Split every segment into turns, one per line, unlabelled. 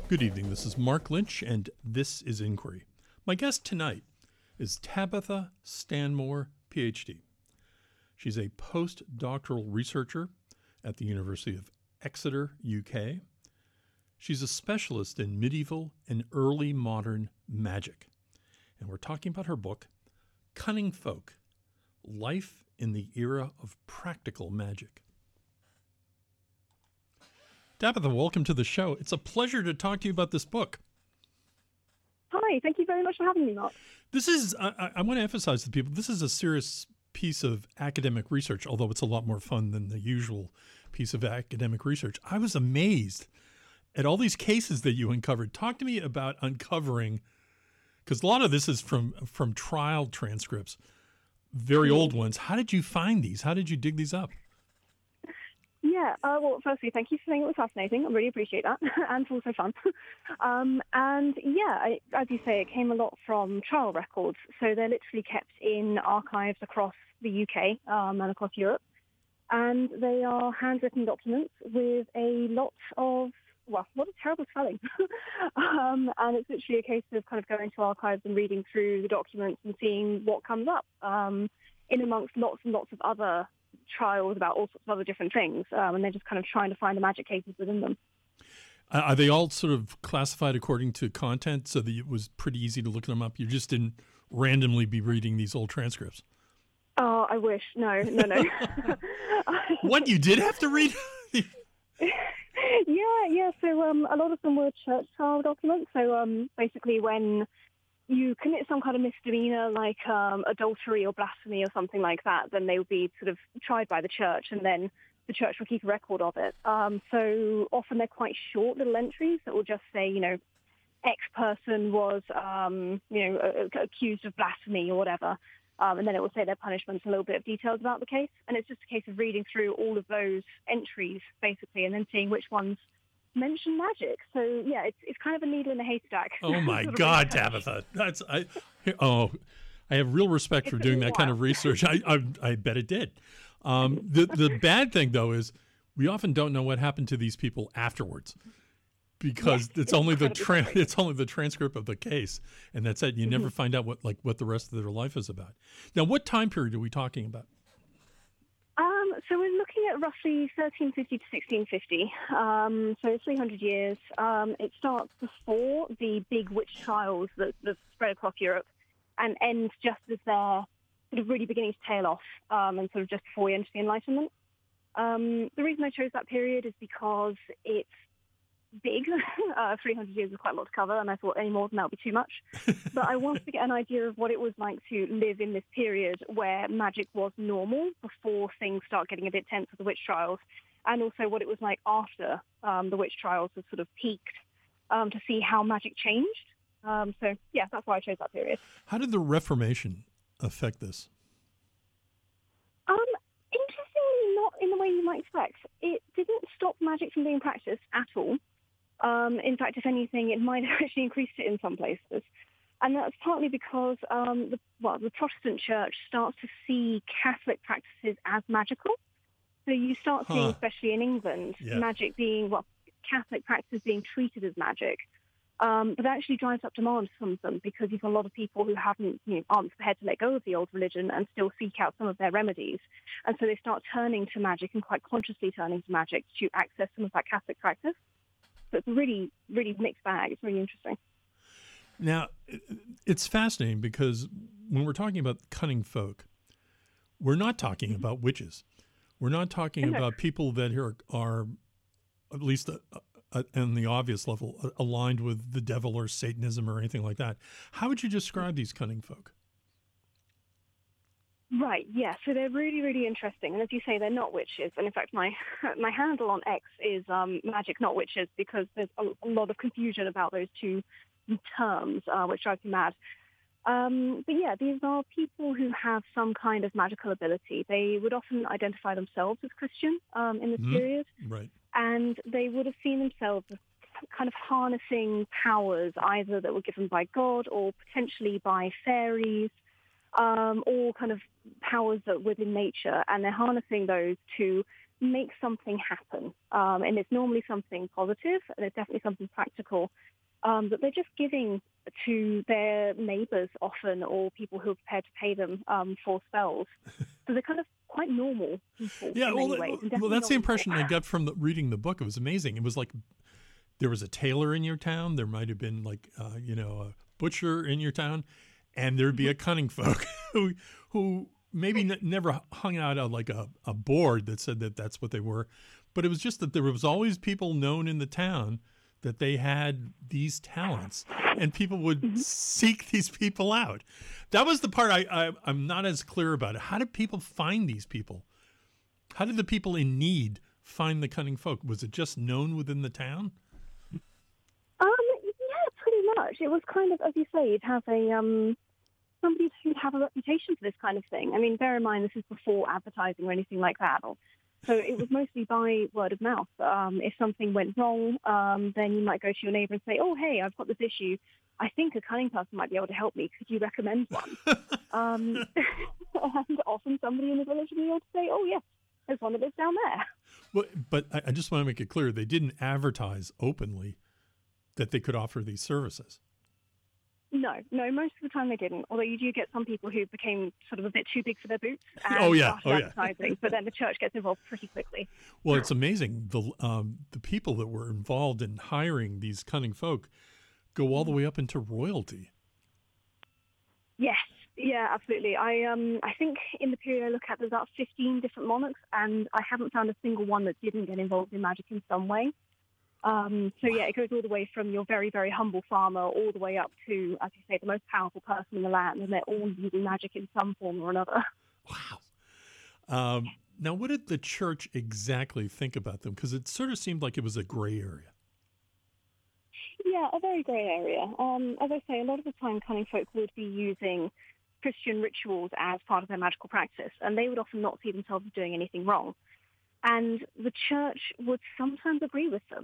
Good evening. This is Mark Lynch, and this is Inquiry. My guest tonight is Tabitha Stanmore, PhD. She's a postdoctoral researcher at the University of Exeter, UK. She's a specialist in medieval and early modern magic. And we're talking about her book, Cunning Folk, Life in the Era of Practical Magic. Tabitha, welcome to the show. It's a pleasure to talk to you about this book.
Hi, thank you very much for having me, Mark.
This is, I want to emphasize to people, this is a serious piece of academic research, although it's a lot more fun than the usual piece of academic research. I was amazed at all these cases that you uncovered. Talk to me about uncovering, because a lot of this is from trial transcripts, very old ones. How did you find these? How did you dig these up?
Yeah, well, firstly, thank you for saying it was fascinating. I really appreciate that. And it's also fun. As you say, it came a lot from trial records. So they're literally kept in archives across the UK and across Europe. And they are handwritten documents with a lot of, well, what a terrible spelling. And it's literally a case of kind of going to archives and reading through the documents and seeing what comes up in amongst lots and lots of other trials about all sorts of other different things, and they're just kind of trying to find the magic cases within them.
Are they all sort of classified according to content so that it was pretty easy to look them up? You just didn't randomly be reading these old transcripts?
Oh, I wish. No.
What, you did have to read?
Yeah. So a lot of them were church trial documents. So basically when you commit some kind of misdemeanor like adultery or blasphemy or something like that, then they would be sort of tried by the church, and then the church will keep a record of it. So often they're quite short little entries that will just say, X person was, accused of blasphemy or whatever. And then it will say their punishments, a little bit of details about the case. And it's just a case of reading through all of those entries, basically, and then seeing which ones mention magic. So yeah, it's kind of a needle in a haystack.
Oh my God, Tabitha! I have real respect for doing that kind of research. I bet it did. The bad thing though is we often don't know what happened to these people afterwards, because it's only the transcript of the case, and that's it. You never find out what the rest of their life is about. Now, what time period are we talking about?
So we're looking at roughly 1350 to 1650, so 300 years. It starts before the big witch trials that spread across Europe and ends just as they're sort of really beginning to tail off and sort of just before we enter the Enlightenment. The reason I chose that period is because it's big. 300 years is quite a lot to cover, and I thought any more than that would be too much. But I wanted to get an idea of what it was like to live in this period where magic was normal before things start getting a bit tense with the witch trials, and also what it was like after the witch trials had sort of peaked, to see how magic changed. So yeah, that's why I chose that period.
How did the Reformation affect this?
Interestingly, not in the way you might expect. It didn't stop magic from being practiced at all. In fact, if anything, it might have actually increased it in some places. And that's partly because the Protestant church starts to see Catholic practices as magical. So you start seeing, especially in England, magic being, Catholic practices being treated as magic. But that actually drives up demand for some of them, because you've got a lot of people who aren't prepared to let go of the old religion and still seek out some of their remedies. And so they start turning to magic, and quite consciously turning to magic to access some of that Catholic practice. So it's a really, really mixed bag. It's really interesting.
Now, it's fascinating because when we're talking about cunning folk, we're not talking about witches. We're not talking about people that are at least on the obvious level, aligned with the devil or Satanism or anything like that. How would you describe these cunning folk?
Right, yeah. So they're really, really interesting. And as you say, they're not witches. And in fact, my handle on X is magic, not witches, because there's a lot of confusion about those two terms, which drives me mad. But yeah, these are people who have some kind of magical ability. They would often identify themselves as Christian in this period.
Right.
And they would have seen themselves as kind of harnessing powers, either that were given by God or potentially by fairies, or kind of powers that within nature. And they're harnessing those to make something happen. And it's normally something positive, and it's definitely something practical that they're just giving to their neighbors often, or people who are prepared to pay them for spells. So they're kind of quite normal people
Yeah,
in many ways. And
well,
definitely
that's the
not
impression
evil.
I got from reading the book. It was amazing. It was like there was a tailor in your town. There might have been like, a butcher in your town, and there'd be a cunning folk who maybe never hung out on like a board that said that that's what they were. But it was just that there was always people known in the town that they had these talents, and people would seek these people out. That was the part I'm not as clear about it. How did people find these people? How did the people in need find the cunning folk? Was it just known within the town?
Yeah, pretty much. It was kind of, as you say, you'd have somebody who'd have a reputation for this kind of thing. I mean, bear in mind, this is before advertising or anything like that. So it was mostly by word of mouth. If something went wrong, then you might go to your neighbor and say, oh, hey, I've got this issue. I think a cunning person might be able to help me. Could you recommend one? And often somebody in the village would be able to say, oh, yes, there's one that lives down there.
Well, but I just want to make it clear, they didn't advertise openly that they could offer these services.
No, most of the time they didn't. Although you do get some people who became sort of a bit too big for their boots and started advertising. But then the church gets involved pretty quickly.
Well, it's amazing. The people that were involved in hiring these cunning folk go all the way up into royalty.
Yes, yeah, absolutely. I think in the period I look at, there's about 15 different monarchs, and I haven't found a single one that didn't get involved in magic in some way. So yeah, it goes all the way from your very, very humble farmer all the way up to, as you say, the most powerful person in the land, and they're all using magic in some form or another.
Wow. Now, what did the church exactly think about them? Because it sort of seemed like it was a gray area.
Yeah, a very grey area. As I say, a lot of the time cunning folk would be using Christian rituals as part of their magical practice, and they would often not see themselves as doing anything wrong. And the church would sometimes agree with them.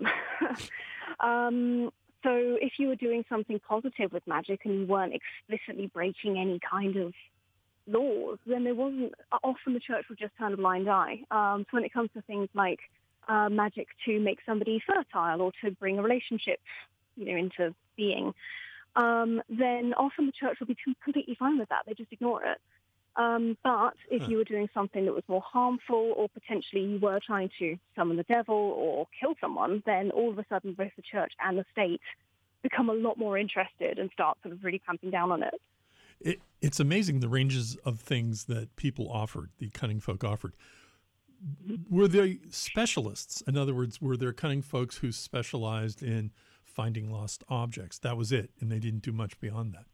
So if you were doing something positive with magic and you weren't explicitly breaking any kind of laws, then there wasn't, often the church would just turn a blind eye. So when it comes to things like magic to make somebody fertile or to bring a relationship, into being, then often the church will be completely fine with that. They just ignore it. But if you were doing something that was more harmful, or potentially you were trying to summon the devil or kill someone, then all of a sudden both the church and the state become a lot more interested and start sort of really clamping down on it.
It's amazing the ranges of things that people offered, the cunning folk offered. Were they specialists? In other words, were there cunning folks who specialized in finding lost objects? That was it, and they didn't do much beyond that.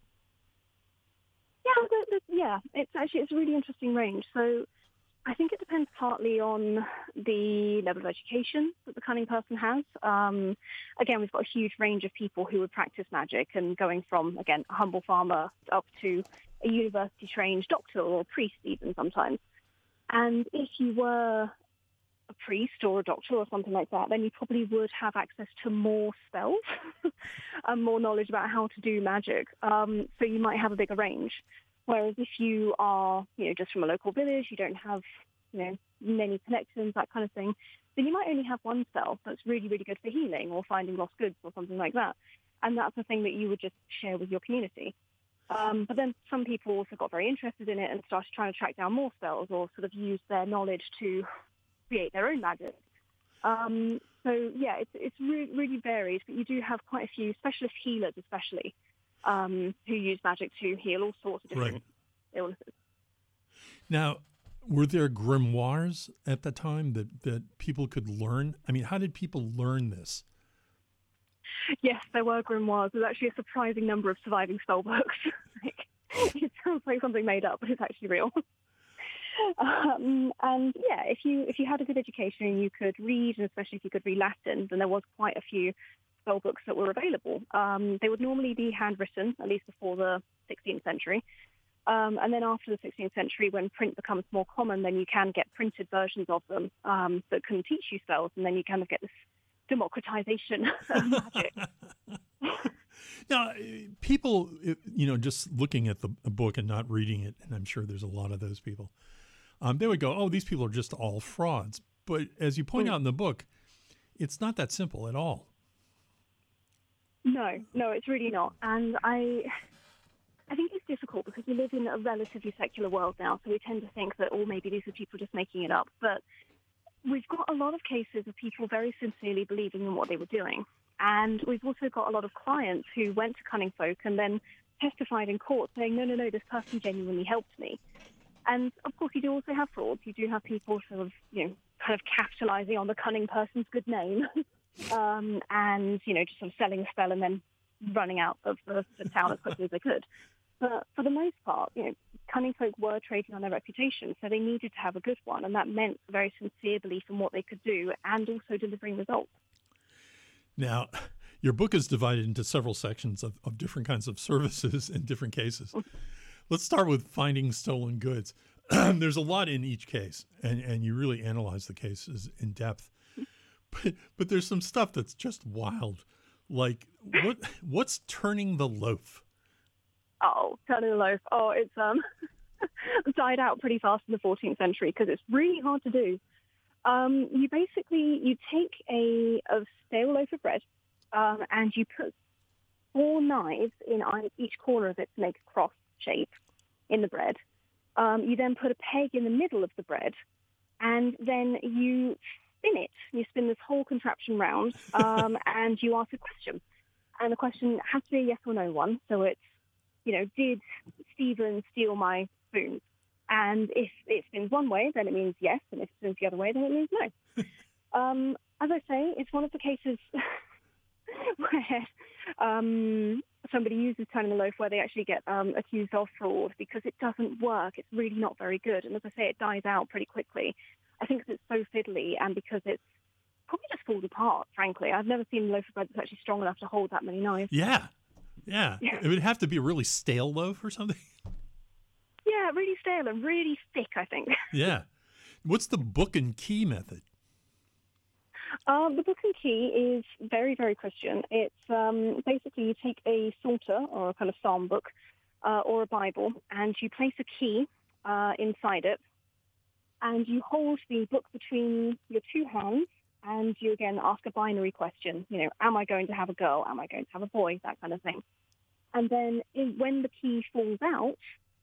Yeah, it's a really interesting range. So I think it depends partly on the level of education that the cunning person has. Again, we've got a huge range of people who would practice magic, and going from, again, a humble farmer up to a university-trained doctor or priest even sometimes. And if you were a priest or a doctor or something like that, then you probably would have access to more spells and more knowledge about how to do magic. So you might have a bigger range. Whereas if you are, just from a local village, you don't have, many connections, that kind of thing, then you might only have one spell that's really, really good for healing or finding lost goods or something like that. And that's the thing that you would just share with your community. But then some people also got very interested in it and started trying to track down more spells or sort of use their knowledge to create their own magic. So, yeah, it's really, really varied, but you do have quite a few specialist healers especially, who use magic to heal all sorts of different illnesses. Now,
were there grimoires at the time that people could learn? I mean, how did people learn this?
Yes, there were grimoires. There's actually a surprising number of surviving spell books. It sounds like something made up, but it's actually real. And yeah, if you had a good education and you could read, and especially if you could read Latin, then there was quite a few spell books that were available. They would normally be handwritten, at least before the 16th century. And then after the 16th century, when print becomes more common, then you can get printed versions of them that can teach you spells, and then you kind of get this democratization of magic.
Now, people, just looking at the book and not reading it, and I'm sure there's a lot of those people, they would go, oh, these people are just all frauds. But as you point out in the book, it's not that simple at all.
No, it's really not. And I think it's difficult because we live in a relatively secular world now, so we tend to think that, maybe these are people just making it up. But we've got a lot of cases of people very sincerely believing in what they were doing. And we've also got a lot of clients who went to Cunning Folk and then testified in court saying, no, this person genuinely helped me. And, of course, you do also have frauds. You do have people sort of, kind of capitalizing on the cunning person's good name and, just sort of selling a spell and then running out of the town as quickly as they could. But for the most part, Cunning Folk were trading on their reputation, so they needed to have a good one, and that meant a very sincere belief in what they could do and also delivering results.
Now, your book is divided into several sections of different kinds of services in different cases. Let's start with finding stolen goods. There's a lot in each case, and you really analyze the cases in depth. But there's some stuff that's just wild. Like, what's turning the loaf?
Oh, turning the loaf. Oh, it's died out pretty fast in the 14th century because it's really hard to do. You take a stale loaf of bread and you put 4 knives in each corner of it to make a cross shape in the bread. You then put a peg in the middle of the bread, and then you spin it. You spin this whole contraption round, and you ask a question. And the question has to be a yes or no one. So it's, did Stephen steal my spoons? And if it spins one way, then it means yes. And if it spins the other way, then it means no. As I say, it's one of the cases where somebody uses turning the loaf where they actually get accused of fraud because it doesn't work. It's really not very good. And as I say, it dies out pretty quickly. I think because it's so fiddly and because it's probably just falls apart, frankly. I've never seen a loaf of bread that's actually strong enough to hold that many knives.
Yeah. It would have to be a really stale loaf or something.
Yeah, really stale and really thick, I think.
Yeah. What's the book and key method?
The book and key is very, very Christian. It's basically you take a psalter or a kind of psalm book or a Bible and you place a key inside it and you hold the book between your 2 hands and you again ask a binary question. Am I going to have a girl? Am I going to have a boy? That kind of thing. And then when the key falls out,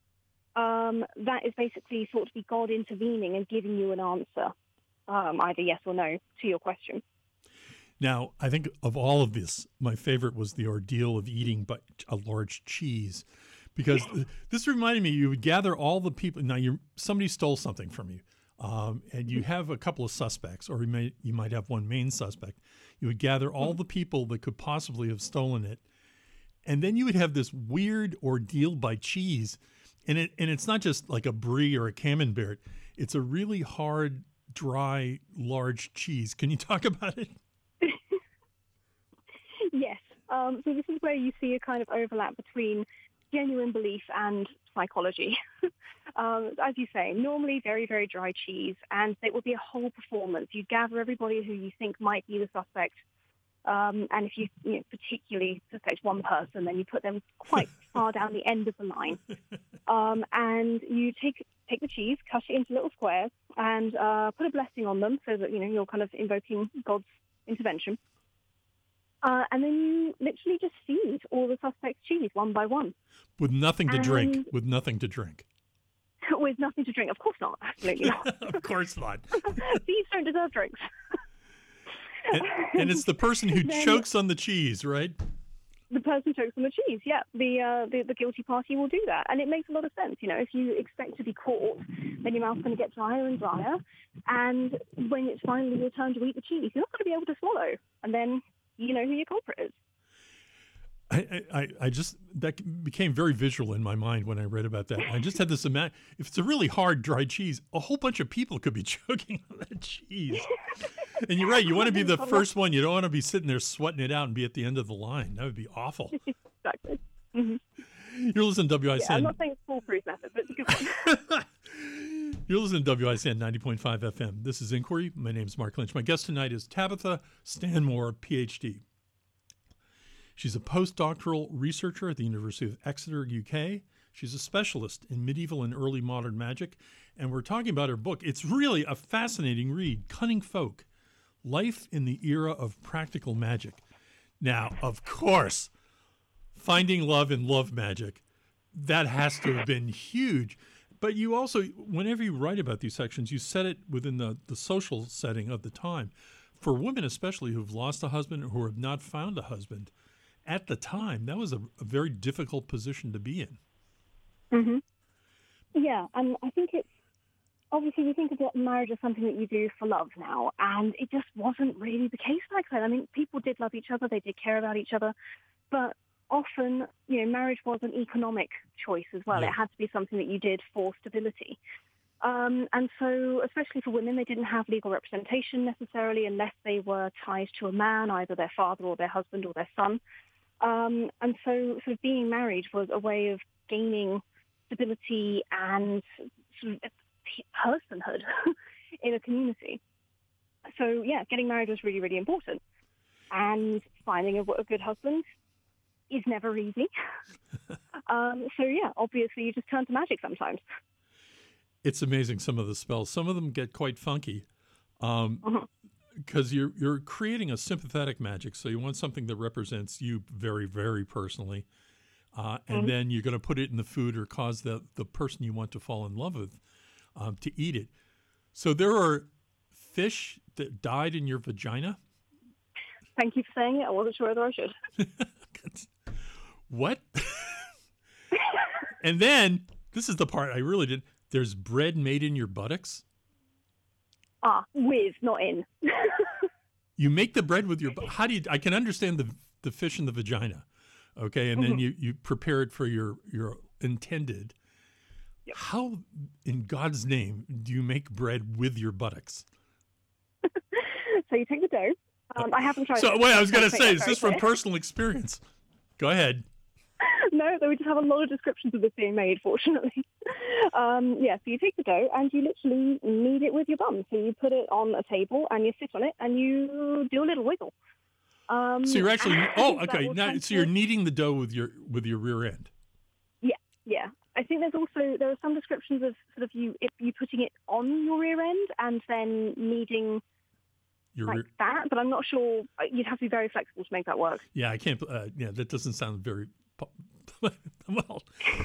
that is basically thought to be God intervening and giving you an answer. Either yes or no to your question.
Now, I think of all of this, my favorite was the ordeal of eating a large cheese, because this reminded me, you would gather all the people. Now, somebody stole something from you, and you have a couple of suspects, or you might have one main suspect. You would gather all the people that could possibly have stolen it, and then you would have this weird ordeal by cheese, and it's not just like a brie or a camembert. It's a really hard, dry, large cheese. Can you talk about it?
Yes. So this is where you see a kind of overlap between genuine belief and psychology. As you say, normally very, very dry cheese, and it will be a whole performance. You gather everybody who you think might be the suspect, and if you particularly suspect one person, then you put them quite far down the end of the line. And you take the cheese, cut it into little squares, and put a blessing on them so that, you're kind of invoking God's intervention. And then you literally just feed all the suspects cheese one by one.
With nothing to drink. With nothing to drink.
With nothing to drink. Of course not. Absolutely not.
Of course not.
Thieves don't deserve drinks.
And it's the person who chokes on the cheese, right?
The person chokes on the cheese, yeah. The guilty party will do that. And it makes a lot of sense. If you expect to be caught, then your mouth's going to get drier and drier. And when it's finally your turn to eat the cheese, you're not going to be able to swallow. And then you know who your culprit is.
I just, that became very visual in my mind when I read about that. I just had this if it's a really hard dry cheese, a whole bunch of people could be choking on that cheese. And you're right, you want to be the first one. You don't want to be sitting there sweating it out and be at the end of the line. That would be awful.
Exactly. Mm-hmm.
You're listening to WICN.
Yeah, I'm not saying it's foolproof method, but it's a good one.
You're listening to WICN 90.5 FM. This is Inquiry. My name is Mark Lynch. My guest tonight is Tabitha Stanmore, PhD. She's a postdoctoral researcher at the University of Exeter, UK. She's a specialist in medieval and early modern magic, and we're talking about her book. It's really a fascinating read, Cunning Folk, Life in the Era of Practical Magic. Now, of course, finding love in love magic, that has to have been huge. But you also, whenever you write about these sections, you set it within the social setting of the time. For women especially who've lost a husband or who have not found a husband, at the time, that was a very difficult position to be in.
Mm-hmm. Yeah, and I think it's, obviously you think of marriage as something that you do for love now, and it just wasn't really the case back then. I mean, people did love each other, they did care about each other, but often, marriage was an economic choice as well.
Yeah.
It had to be something that you did for stability. And so, especially for women, they didn't have legal representation necessarily unless they were tied to a man, either their father or their husband or their son. And so sort of being married was a way of gaining stability and sort of personhood in a community. So, yeah, getting married was really, really important. And finding a good husband is never easy. So, yeah, obviously you just turn to magic sometimes.
It's amazing, some of the spells. Some of them get quite funky because you're creating a sympathetic magic. So you want something that represents you very, very personally. And then you're going to put it in the food or cause the person you want to fall in love with to eat it. So there are fish that died in your vagina?
Thank you for saying it. I wasn't sure whether I should.
What? And then, this is the part I really did. There's bread made in your buttocks?
With, not in.
You make the bread with your... How do you... I can understand the fish in the vagina, okay? And then you prepare it for your intended. Yep. How, in God's name, do you make bread with your buttocks?
So you take the dough. I haven't tried.
So wait, I was going to say, is this from personal experience? Go ahead.
No, we just have a lot of descriptions of this being made, fortunately. So you take the dough and you literally knead it with your bum. So you put it on a table and you sit on it and you do a little wiggle.
So you're actually now so you're kneading the dough with your rear end.
Yeah. I think there are some descriptions of sort of you putting it on your rear end and then kneading that, but I'm not sure. You'd have to be very flexible to make that work.
Yeah, I can't. That doesn't sound very well.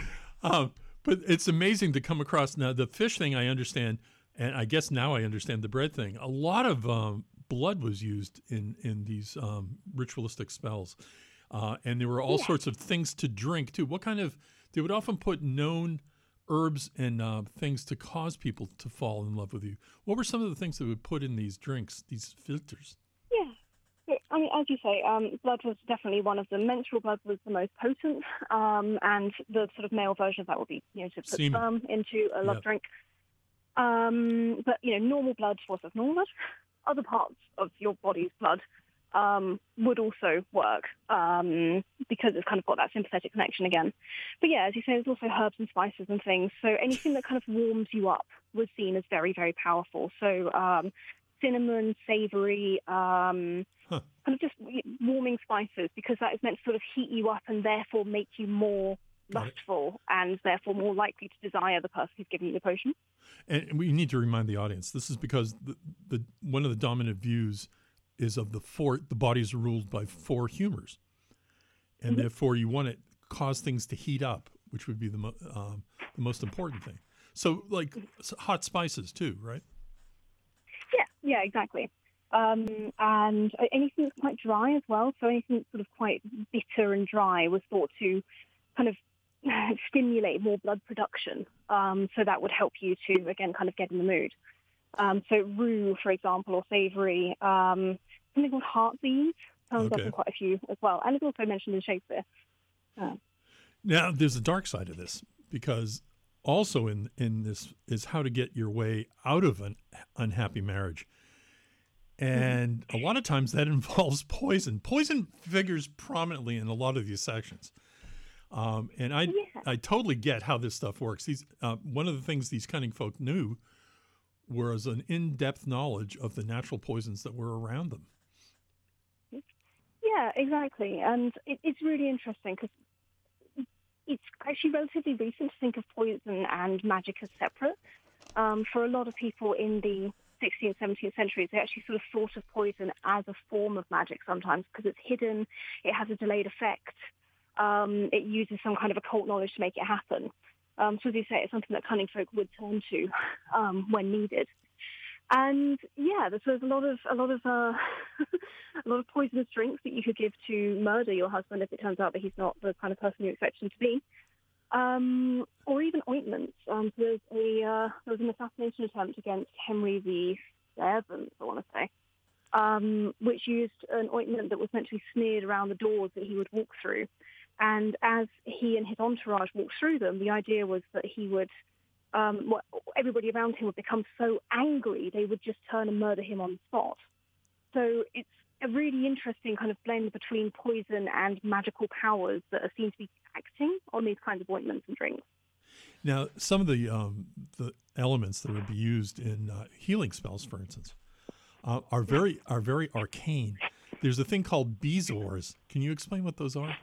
But it's amazing to come across. Now, the fish thing I understand, and I guess now I understand the bread thing. A lot of blood was used in these ritualistic spells, and there were all sorts of things to drink too. What kind of? They would often put known herbs and things to cause people to fall in love with you. What were some of the things they would put in these drinks, these filters?
Yeah, I mean, as you say, blood was definitely one of them. Menstrual blood was the most potent, and the sort of male version of that would be, to put sperm into a love drink. But, normal blood was normal blood. Other parts of your body's blood would also work because it's kind of got that sympathetic connection again. But yeah, as you say, there's also herbs and spices and things. So anything that kind of warms you up was seen as very, very powerful. So cinnamon, savory, kind of just warming spices, because that is meant to sort of heat you up and therefore make you more lustful and therefore more likely to desire the person who's giving you the potion.
And we need to remind the audience, this is because the one of the dominant views is of the bodies are ruled by four humors. And therefore you want to cause things to heat up, which would be the most important thing. So like hot spices too, right?
Yeah, exactly. And anything that's quite dry as well. So anything that's sort of quite bitter and dry was thought to kind of stimulate more blood production. So that would help you to, again, kind of get in the mood. So rue, for example, or savory, something called heartsease comes up in quite a few as well. And it's also mentioned in Shakespeare.
Now, there's a dark side of this, because also in this is how to get your way out of an unhappy marriage. And a lot of times that involves poison. Poison figures prominently in a lot of these sections. And I totally get how this stuff works. One of the things these cunning folk knew was an in-depth knowledge of the natural poisons that were around them.
Yeah, exactly. And it's really interesting because it's actually relatively recent to think of poison and magic as separate. For a lot of people in the 16th, 17th centuries, they actually sort of thought of poison as a form of magic sometimes because it's hidden, it has a delayed effect, it uses some kind of occult knowledge to make it happen. So as you say, it's something that cunning folk would turn to when needed. And yeah, there's a lot of a lot of poisonous drinks that you could give to murder your husband if it turns out that he's not the kind of person you expect him to be. Or even ointments. So there was an assassination attempt against Henry VII, I want to say, which used an ointment that was meant to be smeared around the doors that he would walk through. And as he and his entourage walked through them, the idea was that he would, everybody around him would become so angry they would just turn and murder him on the spot. So it's a really interesting kind of blend between poison and magical powers that seem to be acting on these kinds of ointments and drinks.
Now, some of the elements that would be used in healing spells, for instance, are very arcane. There's a thing called bezoars. Can you explain what those are?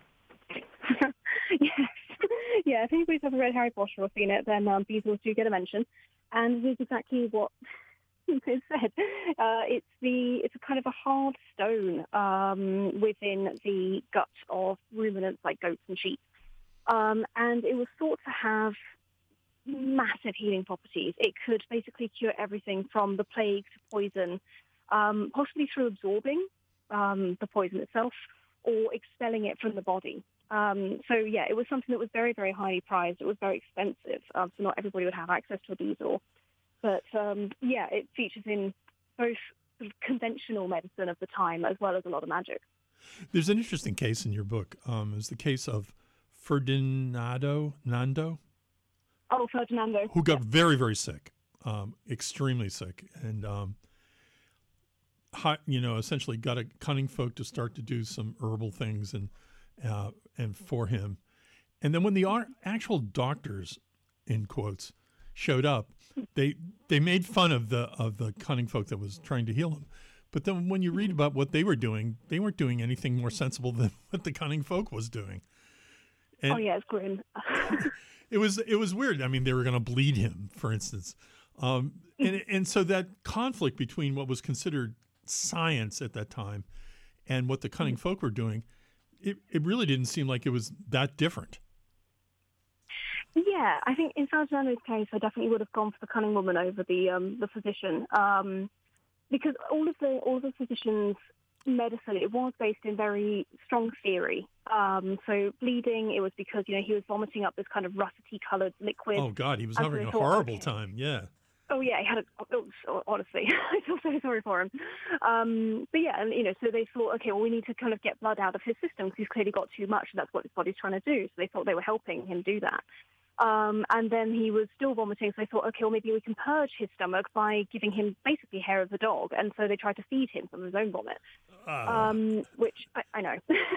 Yes. Yeah, if anybody's ever read Harry Potter or seen it, then bezoars do get a mention. And it is exactly what it said. It's a kind of a hard stone within the gut of ruminants like goats and sheep. And it was thought to have massive healing properties. It could basically cure everything from the plague to poison, possibly through absorbing the poison itself or expelling it from the body. So yeah, it was something that was very, very highly prized. It was very expensive, so not everybody would have access to a bezoar. But yeah, it features in both sort of conventional medicine of the time as well as a lot of magic.
There's an interesting case in your book. It was the case of Ferdinando, who got very, very sick, extremely sick, and essentially got a cunning folk to start to do some herbal things and for him. And then when the actual doctors, in quotes, showed up, they made fun of the cunning folk that was trying to heal him. But then when you read about what they were doing, they weren't doing anything more sensible than what the cunning folk was doing. And
it's grim.
It was weird. I mean, they were going to bleed him, for instance. And so that conflict between what was considered science at that time and what the cunning folk were doing, it really didn't seem like it was that different.
Yeah, I think in Ferdinando's case, I definitely would have gone for the cunning woman over the physician, because all of the physician's medicine, it was based in very strong theory. So bleeding, it was because he was vomiting up this kind of russety coloured liquid.
Oh God, he was having a horrible time. Yeah.
Oh yeah, he had honestly, I feel so sorry for him. But yeah, and so they thought, okay, well, we need to kind of get blood out of his system because he's clearly got too much, and that's what his body's trying to do. So they thought they were helping him do that. And then he was still vomiting, so they thought, okay, well, maybe we can purge his stomach by giving him basically hair of the dog. And so they tried to feed him some of his own vomit, which I know.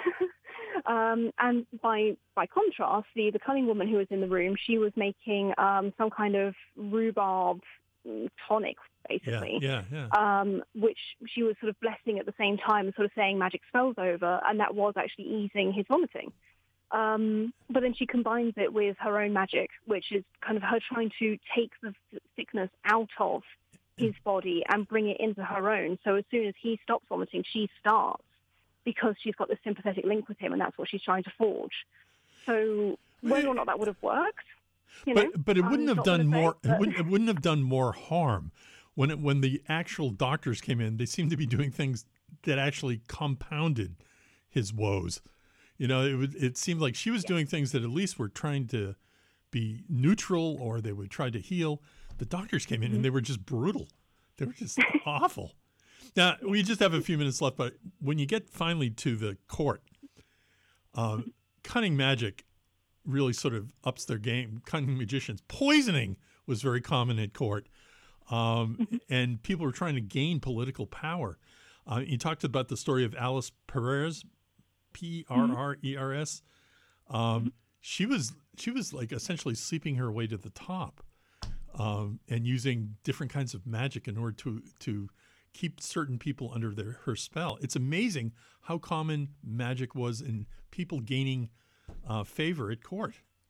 And by contrast, the cunning woman who was in the room, she was making some kind of rhubarb tonic, basically, which she was sort of blessing at the same time, sort of saying magic spells over, and that was actually easing his vomiting. But then she combines it with her own magic, which is kind of her trying to take the sickness out of his body and bring it into her own. So as soon as he stops vomiting, she starts, because she's got this sympathetic link with him, and that's what she's trying to forge. So whether or not that would have worked,
but it wouldn't have done more. It wouldn't have done more harm when the actual doctors came in. They seemed to be doing things that actually compounded his woes. It seemed like she was doing things that at least were trying to be neutral, or they would try to heal. The doctors came in and they were just brutal. They were just awful. Now, we just have a few minutes left, but when you get finally to the court, cunning magic really sort of ups their game. Cunning magicians. Poisoning was very common at court, and people were trying to gain political power. You talked about the story of Alice Perers, Prrers. She was like essentially sleeping her way to the top, and using different kinds of magic in order to keep certain people under her spell. It's amazing how common magic was in people gaining favor at court.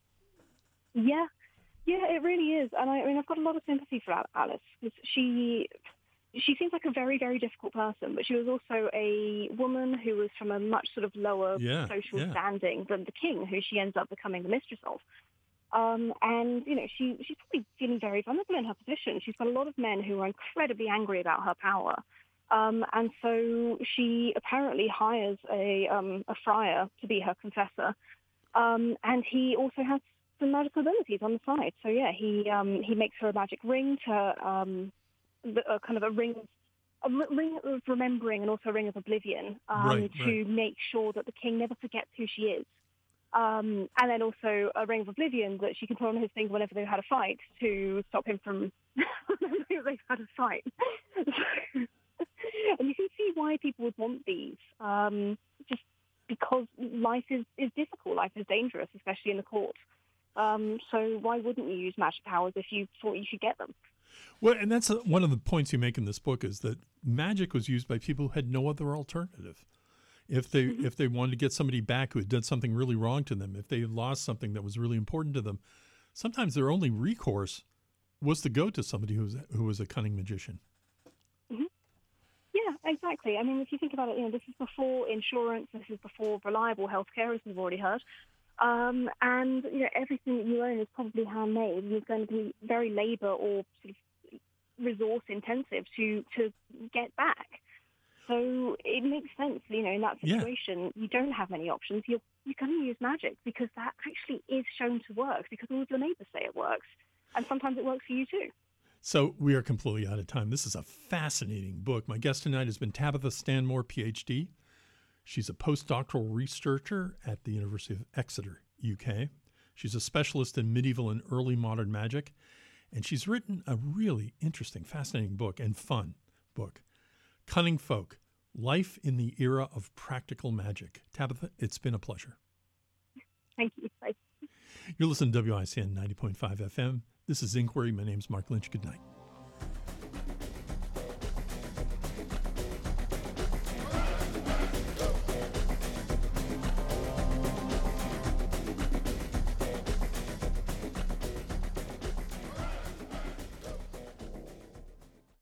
Yeah, yeah, it really is. And I mean, I've got a lot of sympathy for Alice because she seems like a very, very difficult person, but she was also a woman who was from a much sort of lower
Yeah,
social
yeah.
standing than the king, who she ends up becoming the mistress of. And, she's probably feeling very vulnerable in her position. She's got a lot of men who are incredibly angry about her power. And so she apparently hires a friar to be her confessor. And he also has some magical abilities on the side. So, yeah, he makes her a magic ring to kind of a ring of remembering and also a ring of oblivion
Right.
to make sure that the king never forgets who she is. And then also a ring of oblivion that she can put on his finger whenever they've had a fight to stop him from remembering they've had a fight. And you can see why people would want these, just because life is difficult, life is dangerous, especially in the court. So why wouldn't you use magic powers if you thought you could get them?
Well, and that's one of the points you make in this book is that magic was used by people who had no other alternative. If they wanted to get somebody back who had done something really wrong to them, if they had lost something that was really important to them, sometimes their only recourse was to go to somebody who was a cunning magician.
Mm-hmm. Yeah, exactly. I mean, if you think about it, this is before insurance, this is before reliable healthcare, as we've already heard. And everything that you own is probably handmade and is going to be very labor or sort of resource intensive to get back. So it makes sense, in that situation, you don't have many options. You're going to use magic because that actually is shown to work because all of your neighbors say it works. And sometimes it works for you too.
So we are completely out of time. This is a fascinating book. My guest tonight has been Tabitha Stanmore, PhD. She's a postdoctoral researcher at the University of Exeter, UK. She's a specialist in medieval and early modern magic. And she's written a really interesting, fascinating book and fun book. Cunning Folk, Life in the Era of Practical Magic. Tabitha, it's been a pleasure.
Thank you. Bye.
You're listening to WICN 90.5 FM. This is Inquiry. My name's Mark Lynch. Good night.